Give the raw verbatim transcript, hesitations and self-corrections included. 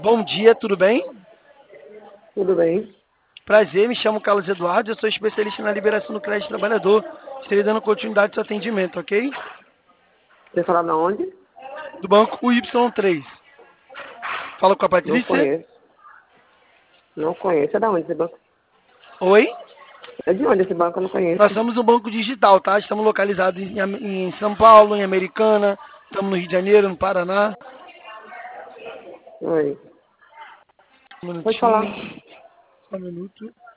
Bom dia, tudo bem? Tudo bem? Prazer, me chamo Carlos Eduardo, eu sou especialista na liberação do crédito trabalhador. Estarei dando continuidade ao seu atendimento, ok? Você fala de onde? Do banco U Y três. Fala com a Não Patrícia. conheço. Não conheço. É de onde esse banco? Oi? É de onde esse banco? Eu não conheço. Nós somos um banco digital, tá? Estamos localizados em, em São Paulo, em Americana, estamos no Rio de Janeiro, no Paraná. Oi. Um Pode falar. minutinho, só um minuto.